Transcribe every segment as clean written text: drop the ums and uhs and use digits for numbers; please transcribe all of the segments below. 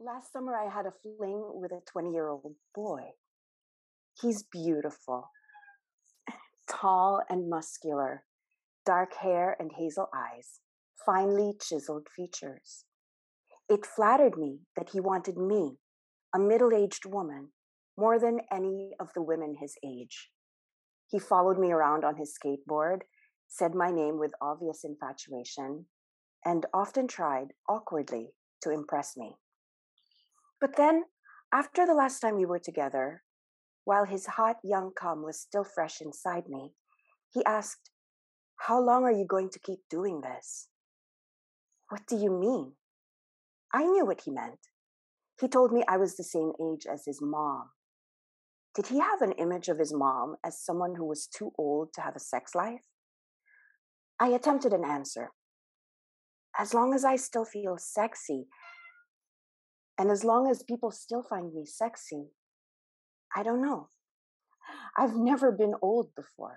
Last summer, I had a fling with a 20-year-old boy. He's beautiful, tall and muscular, dark hair and hazel eyes, finely chiseled features. It flattered me that he wanted me, a middle aged woman, more than any of the women his age. He followed me around on his skateboard, said my name with obvious infatuation, and often tried, awkwardly, to impress me. But then, after the last time we were together, while his hot young cum was still fresh inside me, he asked, "How long are you going to keep doing this?" "What do you mean?" I knew what he meant. He told me I was the same age as his mom. Did he have an image of his mom as someone who was too old to have a sex life? I attempted an answer. As long as I still feel sexy, and as long as people still find me sexy, I don't know. I've never been old before.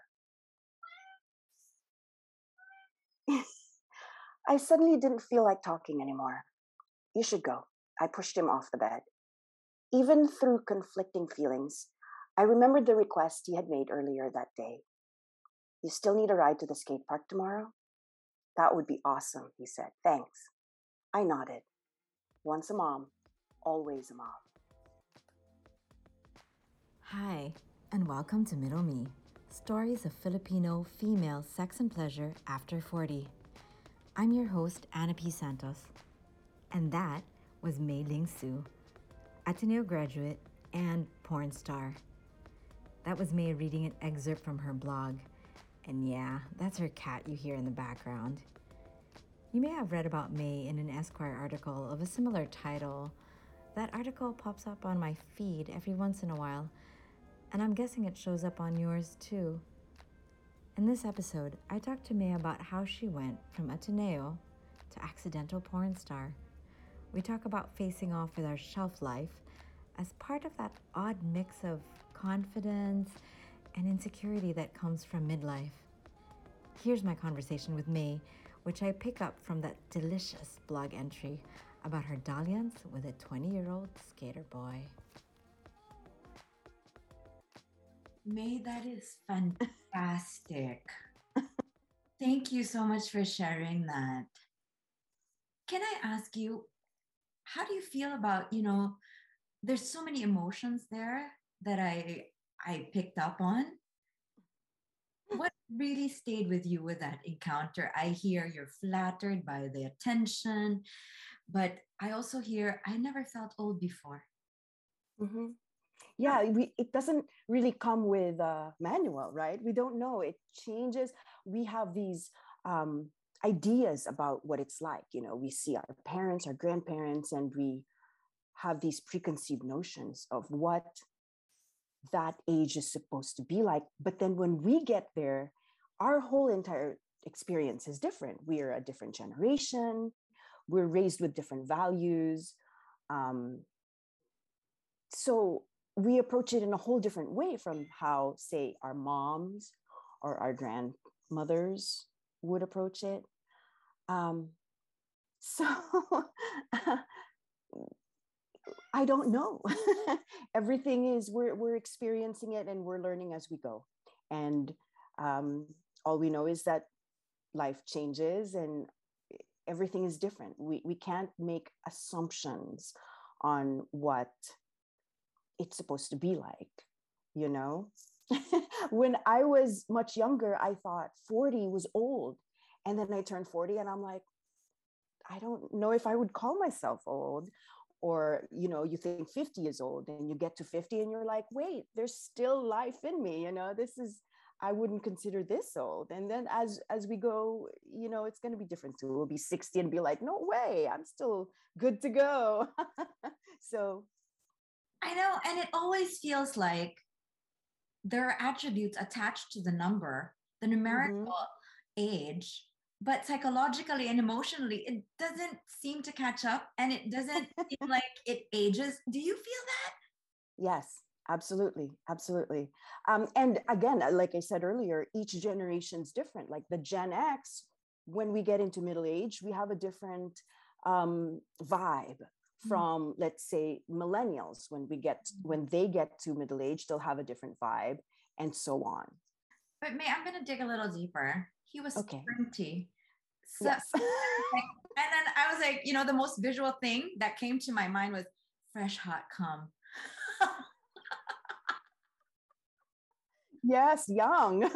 I suddenly didn't feel like talking anymore. "You should go." I pushed him off the bed. Even through conflicting feelings, I remembered the request he had made earlier that day. "You still need a ride to the skate park tomorrow?" "That would be awesome," he said. "Thanks." I nodded. Once a mom, always a mom. Hi, and welcome to Middle Me, stories of Filipino female sex and pleasure after 40. I'm your host, Ana P. Santos, and that was Mei Ling Su, Ateneo graduate and porn star. That was Mei reading an excerpt from her blog, and yeah, that's her cat you hear in the background. You may have read about Mei in an Esquire article of a similar title. That article pops up on my feed every once in a while, and I'm guessing it shows up on yours too. In this episode, I talked to Mei about how she went from Ateneo to accidental porn star. We talk about facing off with our shelf life as part of that odd mix of confidence and insecurity that comes from midlife. Here's my conversation with Mei, which I pick up from that delicious blog entry about her dalliance with a 20-year-old skater boy. Mei, that is fantastic. Thank you so much for sharing that. Can I ask you, how do you feel about, there's so many emotions there that I picked up on. What really stayed with you with that encounter? I hear you're flattered by the attention, but I also hear I never felt old before. Mm-hmm. Yeah, it doesn't really come with a manual, right? We don't know. It changes. We have these ideas about what it's like. We see our parents, our grandparents, and we have these preconceived notions of what that age is supposed to be like. But then when we get there, our whole entire experience is different. We're a different generation. We're raised with different values. So we approach it in a whole different way from how, say, our moms or our grandmothers would approach it. So I don't know. Everything is we're experiencing it and we're learning as we go. And all we know is that life changes and everything is different. We can't make assumptions on what it's supposed to be like. When I was much younger, I thought 40 was old. And then I turned 40 and I'm like, I don't know if I would call myself old. Or, you think 50 is old and you get to 50 and you're like, wait, there's still life in me. I wouldn't consider this old. And then as we go, it's going to be different too. We'll be 60 and be like, no way, I'm still good to go. So I know, and it always feels like there are attributes attached to the number, the numerical age, but psychologically and emotionally, it doesn't seem to catch up and it doesn't seem like it ages. Do you feel that? Yes, absolutely. Absolutely. And again, like I said earlier, each generation's different. Like the Gen X, when we get into middle age, we have a different vibe from, let's say, millennials. When they get to middle age, they'll have a different vibe, and so on. But I'm going to dig a little deeper. He was Okay. 20. So, Yes. and then I was like, the most visual thing that came to my mind was fresh, hot cum. Yes, young.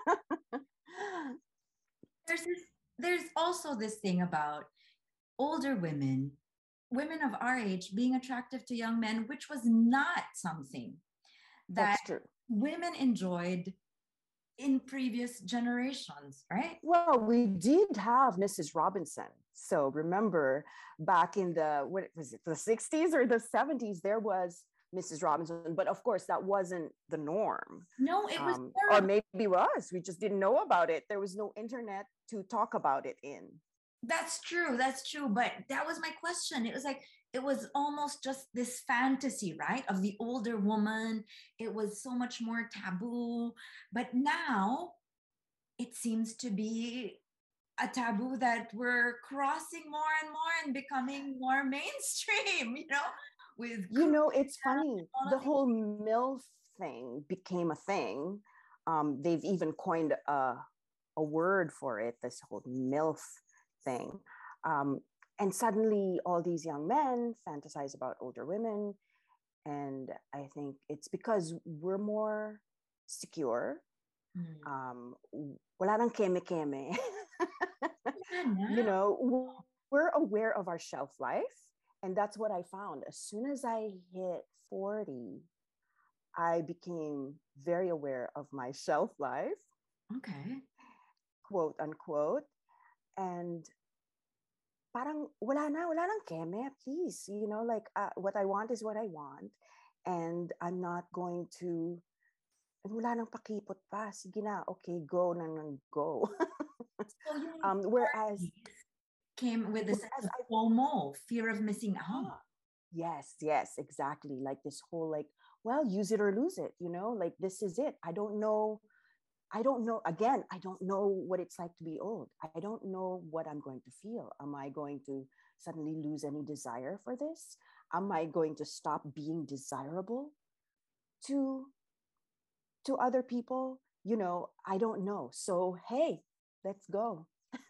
There's also this thing about older women of our age being attractive to young men, which was not something that That's true. women enjoyed in previous generations, right? Well, we did have Mrs. Robinson. So remember, back in the 60s or the 70s, there was Mrs. Robinson, but of course that wasn't the norm. No, it was or maybe it was. We just didn't know about it. There was no internet to talk about it in. That's true. But that was my question. It was like, it was almost just this fantasy, right? Of the older woman. It was so much more taboo. But now it seems to be a taboo that we're crossing more and more and becoming more mainstream, with, it's funny. The whole MILF thing became a thing. They've even coined a word for it, this whole MILF thing. And suddenly all these young men fantasize about older women. And I think it's because we're more secure. Wala nang keme-keme. We're aware of our shelf life. And that's what I found. As soon as I hit 40, I became very aware of my shelf life. Okay. Quote unquote. And parang wala nang keme, please. What I want is what I want. And I'm not going to, wala nang pakipot pa. Sige na, okay, go nang go. So whereas came with a sense of FOMO, fear of missing out. Yes, exactly. Like this whole use it or lose it, this is it. I don't know. Again, I don't know what it's like to be old. I don't know what I'm going to feel. Am I going to suddenly lose any desire for this? Am I going to stop being desirable to other people? I don't know. So, hey, let's go.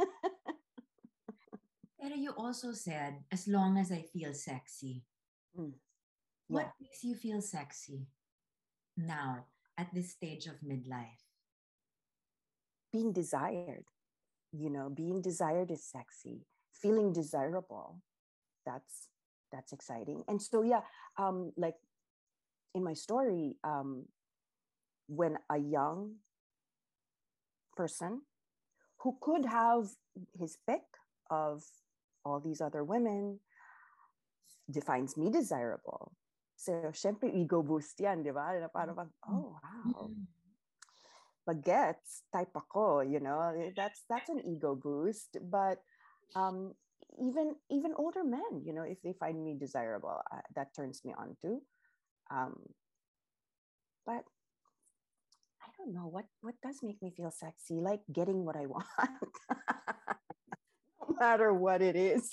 Pero you also said, as long as I feel sexy. Yeah. What makes you feel sexy now at this stage of midlife? Being desired. Being desired is sexy. Feeling desirable, that's exciting. And so, like in my story, when a young person who could have his pick of all these other women defines me desirable. So, syempre, ego boost yan, di ba? Parang, oh, wow. Bagets type ako, that's an ego boost. But even older men, if they find me desirable, that turns me on too. But I don't know what does make me feel sexy, like getting what I want. No matter what it is.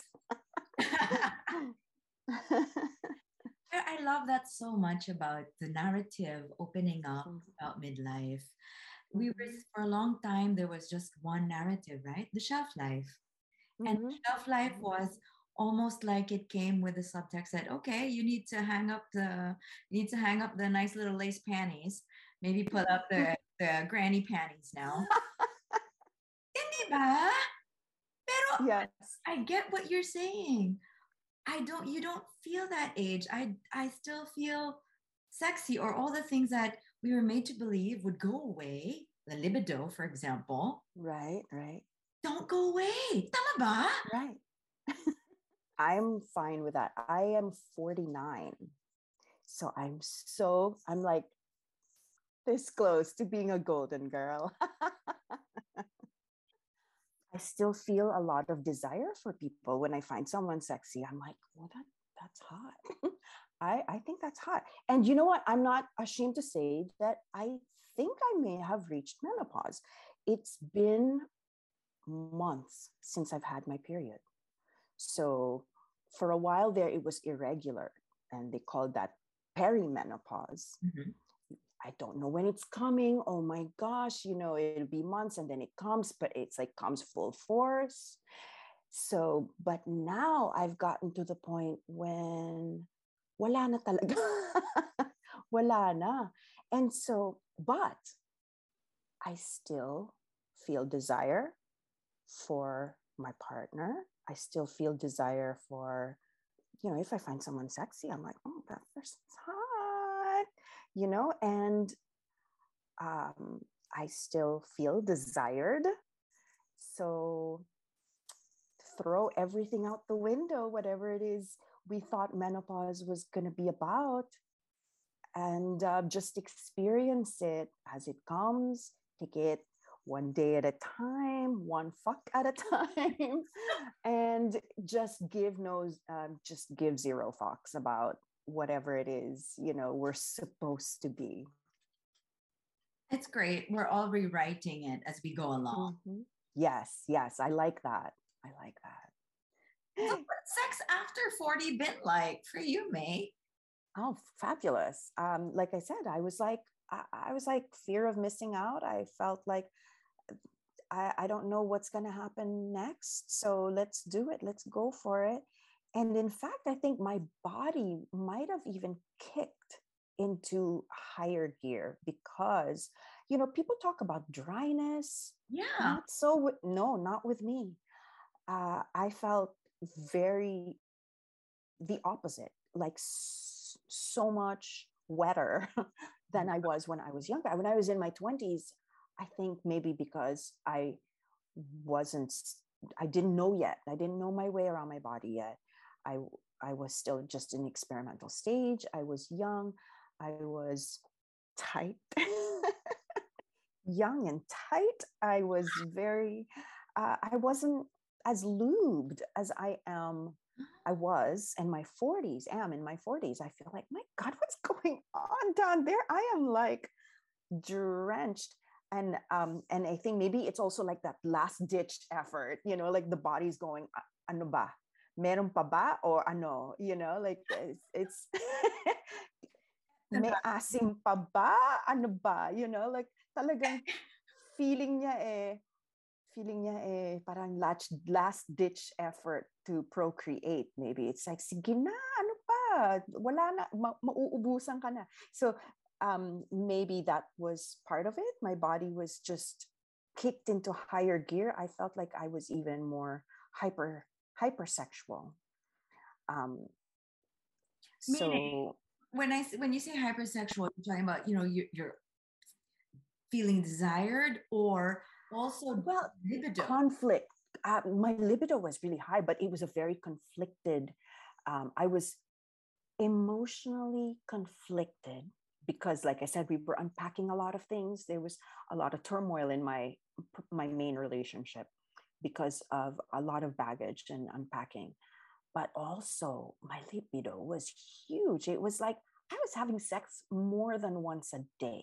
I love that so much about the narrative opening up about midlife. For a long time, there was just one narrative, right? The shelf life. And the shelf life was almost like it came with the subtext that, okay, you need to hang up the nice little lace panties, maybe put up the granny panties now. Hindi ba? Pero yes. I get what you're saying. You don't feel that age. I still feel sexy, or all the things that we were made to believe would go away. The libido, for example. Right. Don't go away. Tama ba? Right. I'm fine with that. I am 49. So I'm like this close to being a golden girl. I still feel a lot of desire for people. When I find someone sexy, I'm like, well, that's hot. I think that's hot. And you know what? I'm not ashamed to say that I think I may have reached menopause. It's been months since I've had my period. So for a while there, it was irregular, and they called that perimenopause. Mm-hmm. I don't know when it's coming. Oh my gosh, it'll be months and then it comes, but it's like comes full force. So, but now I've gotten to the point when wala na talaga. Wala na. And so, but I still feel desire for my partner. I still feel desire for, if I find someone sexy, I'm like, oh, that person's hot, and I still feel desired. So throw everything out the window, whatever it is we thought menopause was going to be about, and just experience it as it comes. Take it one day at a time, one fuck at a time, and just give zero fucks about whatever it is, we're supposed to be. It's great. We're all rewriting it as we go along. Mm-hmm. Yes, I like that. So what's sex after 40 been like for you, May? Oh, fabulous. Like I said, I was like fear of missing out. I felt like I don't know what's going to happen next. So let's do it. Let's go for it. And in fact, I think my body might have even kicked into higher gear because, people talk about dryness. Yeah. Not with me. I felt the opposite, like so much wetter than I was when I was younger. When I was in my 20s, I think maybe because I didn't know yet. I didn't know my way around my body yet. I was still just in experimental stage. I was young. I was tight, young and tight. I was I wasn't as lubed as I was in my 40s. I feel like, my God, what's going on down there? I am like drenched. And I think maybe it's also like that last ditch effort, like the body's going, ano ba? Meron pa ba? Or ano, like it's may asim pa ba? Ano ba? Like talagang feeling niya parang last ditch effort to procreate. Maybe it's like, sige na, ano pa? Wala na, mauubusan ka na. So maybe that was part of it. My body was just kicked into higher gear. I felt like I was even more hypersexual. Meaning, when you say hypersexual, you're talking about, you're feeling desired, or also libido? Conflict. My libido was really high, but it was a very conflicted. I was emotionally conflicted because, like I said, we were unpacking a lot of things. There was a lot of turmoil in my main relationship because of a lot of baggage and unpacking. But also my libido was huge. It was like I was having sex more than once a day.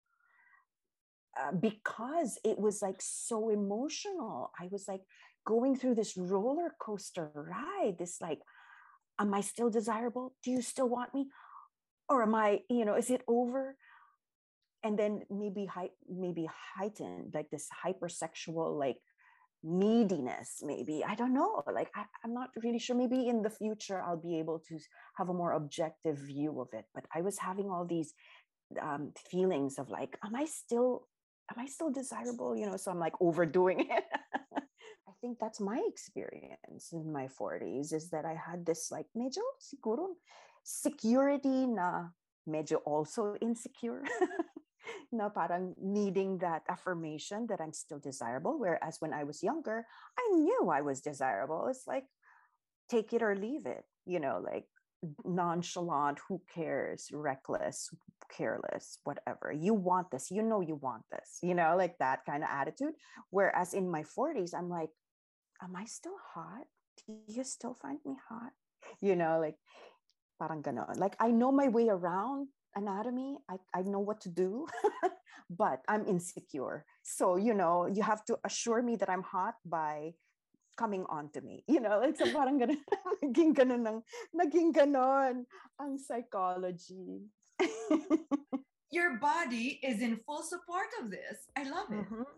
Because it was like so emotional. I was like going through this roller coaster ride, this like, am I still desirable? Do you still want me? Or am I, is it over? And then maybe heightened, like this hypersexual, like neediness, maybe. I don't know. Like, I'm not really sure. Maybe in the future, I'll be able to have a more objective view of it. But I was having all these feelings of like, am I still desirable? So I'm like overdoing it. I think that's my experience in my 40s, is that I had this like medyo siguro security na medyo also insecure. Na parang needing that affirmation that I'm still desirable. Whereas when I was younger, I knew I was desirable. It's like, take it or leave it, like nonchalant, who cares, reckless, careless, whatever. You want this, you want this, like that kind of attitude. Whereas in my 40s, I'm like, am I still hot? Do you still find me hot? Like parang ganon. Like I know my way around anatomy. I know what to do, but I'm insecure. So, you have to assure me that I'm hot by coming onto me. Like so parang ganun, naging ganon ang psychology. Your body is in full support of this. I love it. Mm-hmm.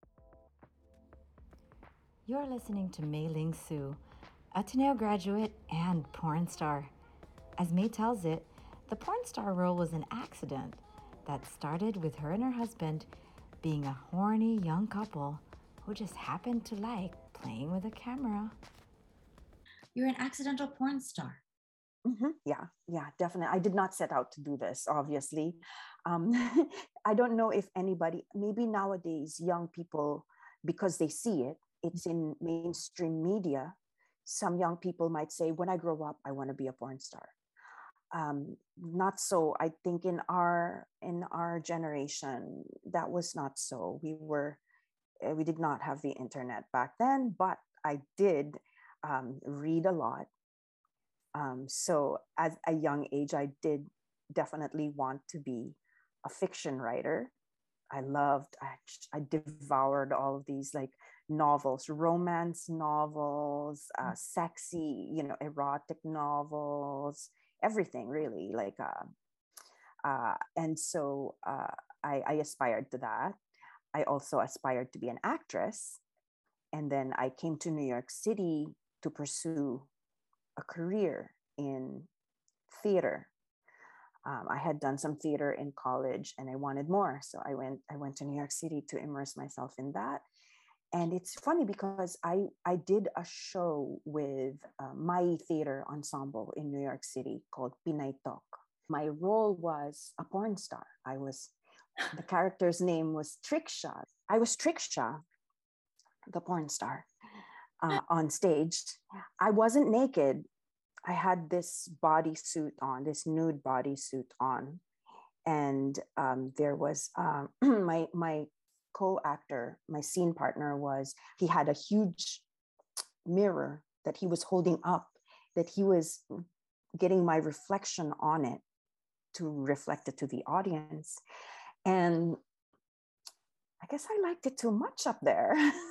You're listening to Mei Ling Su, Ateneo graduate and porn star. As Mei tells it, the porn star role was an accident that started with her and her husband being a horny young couple who just happened to like playing with a camera. You're an accidental porn star. Mm-hmm. Yeah, definitely. I did not set out to do this, obviously. I don't know if anybody, maybe nowadays, young people, because they see it, it's in mainstream media. Some young people might say, when I grow up, I want to be a porn star. Not so. I think in our generation, that was not so. We did not have the internet back then, but I did read a lot. So at a young age, I did definitely want to be a fiction writer. I devoured all of these like novels, romance novels, sexy, erotic novels, everything really. And so I aspired to that. I also aspired to be an actress. And then I came to New York City to pursue a career in theater. I had done some theater in college and I wanted more. So I went to New York City to immerse myself in that. And it's funny because I did a show with my theater ensemble in New York City called Pinay Talk. My role was a porn star. The character's name was Tricksha. I was Tricksha, the porn star, on stage. I wasn't naked. I had this bodysuit on, this nude bodysuit on, and there was my co-actor, my scene partner he had a huge mirror that he was holding up, that he was getting my reflection on it to reflect it to the audience, and I guess I liked it too much up there.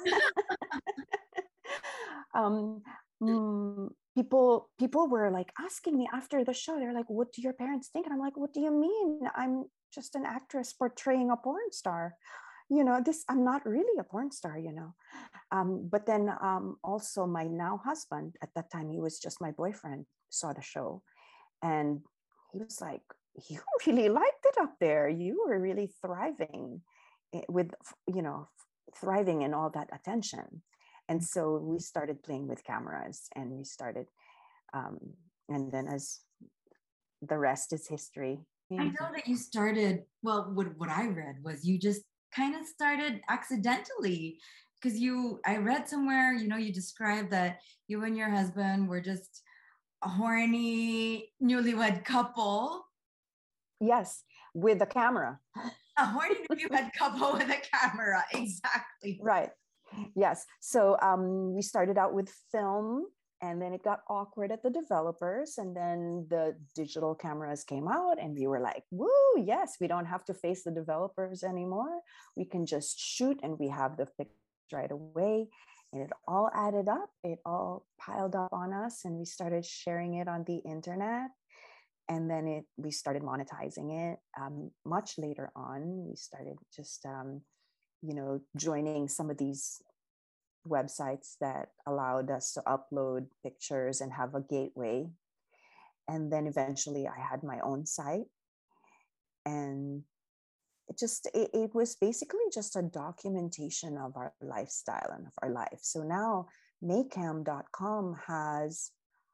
People were like asking me after the show, they're like, what do your parents think? And I'm like, what do you mean? I'm just an actress portraying a porn star. I'm not really a porn star. But then also my now husband, at that time he was just my boyfriend, saw the show and he was like, you really liked it up there. You were really thriving with thriving in all that attention. And so we started playing with cameras and we started, and then as the rest is history. I know that you started, well, what I read was you just kind of started accidentally because I read somewhere, you described that you and your husband were just a horny newlywed couple. Yes, with a camera. A horny newlywed couple with a camera, exactly. Right. Yes. So we started out with film and then it got awkward at the developers and then the digital cameras came out and we were like, woo, yes, we don't have to face the developers anymore. We can just shoot and we have the picture right away. And it all added up. It all piled up on us and we started sharing it on the internet. And then we started monetizing it. Much later on, we started just joining some of these websites that allowed us to upload pictures and have a gateway. And then eventually I had my own site. And it was basically just a documentation of our lifestyle and of our life. So now Maycam.com has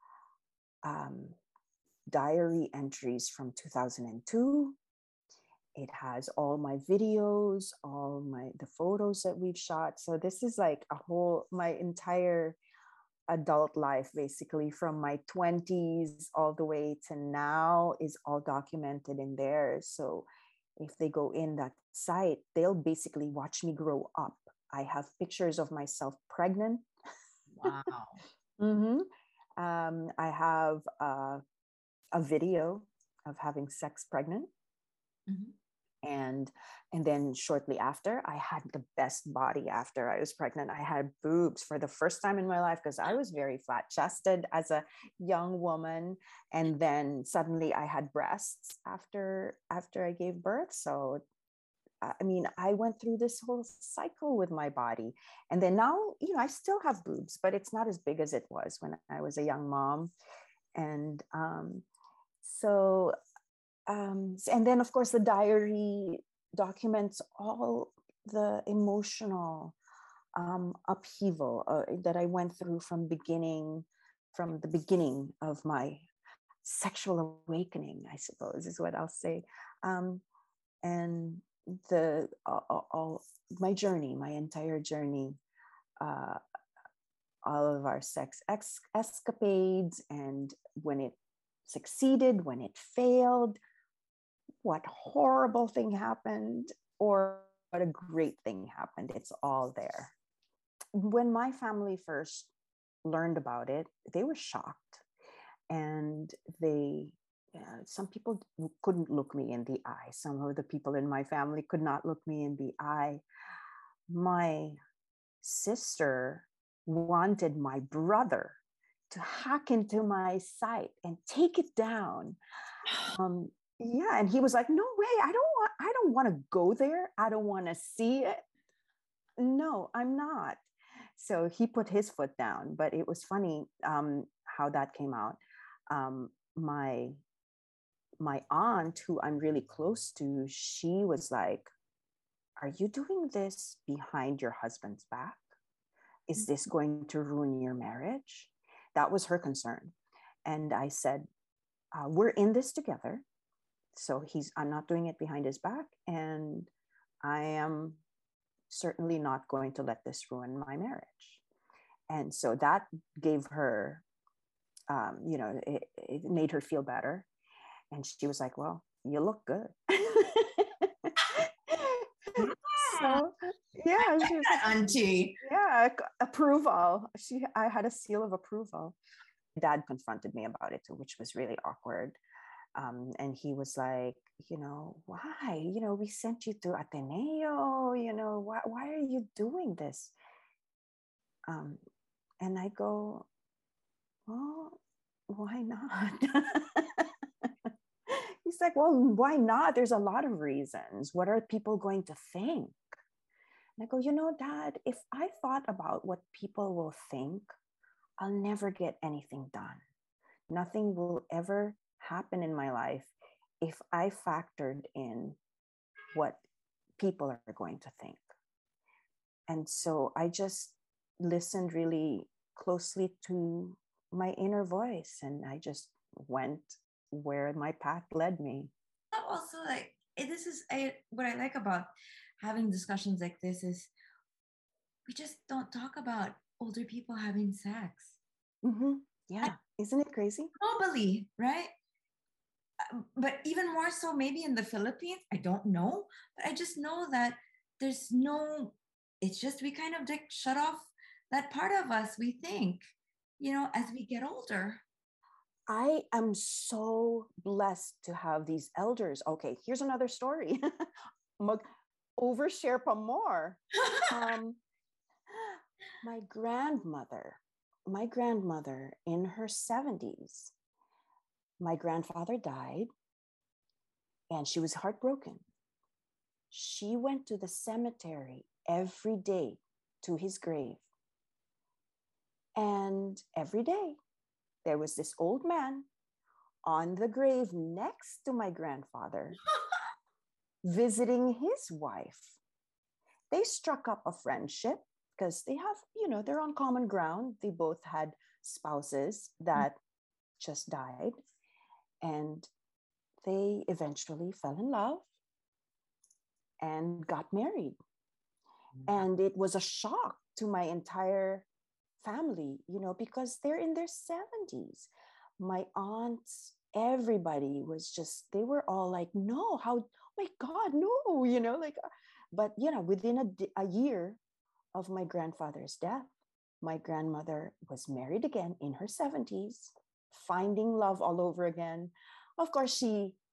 diary entries from 2002. It has all my videos, the photos that we've shot. So this is like my entire adult life, basically from my 20s all the way to now is all documented in there. So if they go in that site, they'll basically watch me grow up. I have pictures of myself pregnant. Wow. Mm-hmm. I have a video of having sex pregnant. Mm-hmm. And then shortly after, I had the best body after I was pregnant. I had boobs for the first time in my life because I was very flat chested as a young woman. And then suddenly I had breasts after I gave birth. So I mean, I went through this whole cycle with my body. And then now, I still have boobs, but it's not as big as it was when I was a young mom. And so and then of course the diary documents all the emotional upheaval that I went through from the beginning of my sexual awakening, I suppose is what I'll say. And all my journey, my entire journey, uh, all of our sex escapades, and when it succeeded, when it failed, what horrible thing happened, or what a great thing happened. It's all there. When my family first learned about it, they were shocked. And some people couldn't look me in the eye. Some of the people in my family could not look me in the eye. My sister wanted my brother to hack into my site and take it down. Yeah, and he was like, "No way! I don't want to go there. I don't want to see it. No, I'm not." So he put his foot down. But it was funny how that came out. My aunt, who I'm really close to, she was like, "Are you doing this behind your husband's back? Is this going to ruin your marriage?" That was her concern. And I said, "We're in this together. So I'm not doing it behind his back. And I am certainly not going to let this ruin my marriage." And so that gave her, it made her feel better. And she was like, "Well, you look good." So yeah, she was like, auntie. Yeah, approval. I had a seal of approval. Dad confronted me about it too, which was really awkward. And he was like, "Why? We sent you to Ateneo. Why are you doing this?" And I go, "Well, why not?" He's like, "Well, why not? There's a lot of reasons. What are people going to think?" And I go, "Dad, if I thought about what people will think, I'll never get anything done. Nothing will ever happen in my life if I factored in what people are going to think." And so I just listened really closely to my inner voice, and I just went where my path led me. Also, like, this is what I like about having discussions like this is we just don't talk about older people having sex. Mm-hmm. Yeah. Isn't it crazy? Globally, right? But even more so maybe in the Philippines, I don't know, but I just know that it's just we kind of like shut off that part of us, we think, as we get older. I am so blessed to have these elders. Okay, here's another story. Overshare pa more. My grandmother in her 70s, my grandfather died and she was heartbroken. She went to the cemetery every day to his grave. And every day there was this old man on the grave next to my grandfather visiting his wife. They struck up a friendship because they have, they're on common ground. They both had spouses that just died, and they eventually fell in love and got married. And it was a shock to my entire family, because they're in their 70s. My aunts, everybody was just, they were all like, "No, how, oh my God, no," but within a year of my grandfather's death, my grandmother was married again in her 70s, finding love all over again. Of course, she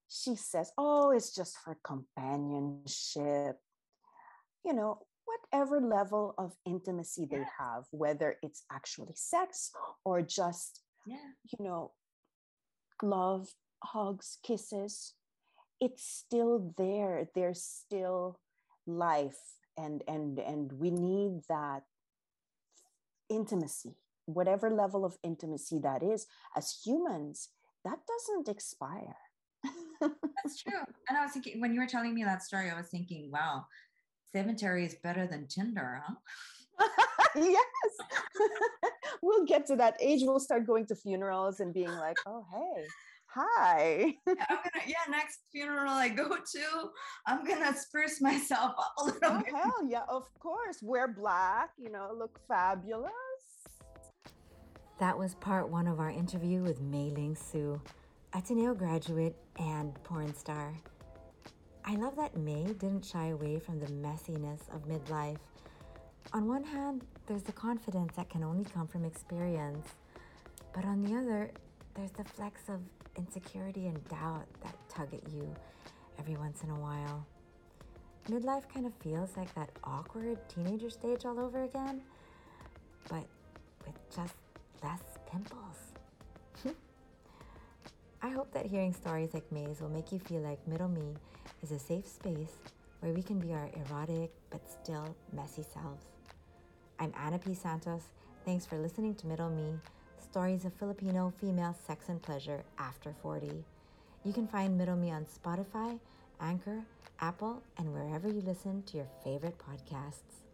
she says, oh, it's just for companionship. You know, whatever level of intimacy they have, whether it's actually sex or just, you know, love, hugs, kisses, it's still there. There's still life, and we need that intimacy, whatever level of intimacy that is. As humans, that doesn't expire. That's true. And I was thinking, when you were telling me that story, I was thinking, wow, cemetery is better than Tinder, huh? Yes. We'll get to that age. We'll start going to funerals and being like, oh, hey, hi. Next funeral I go to, I'm gonna spruce myself up a little bit. Hell yeah, of course. Wear black, you know, look fabulous. That was part 1 of our interview with Mei Ling Su, Ateneo graduate and porn star. I love that Mei didn't shy away from the messiness of midlife. On one hand, there's the confidence that can only come from experience, but on the other, there's the flecks of insecurity and doubt that tug at you every once in a while. Midlife kind of feels like that awkward teenager stage all over again, but with just less pimples. I hope that hearing stories like Mei's will make you feel like Middle Me is a safe space where we can be our erotic but still messy selves. I'm Ana P. Santos. Thanks for listening to Middle Me, stories of Filipino female sex and pleasure after 40. You can find Middle Me on Spotify, Anchor, Apple, and wherever you listen to your favorite podcasts.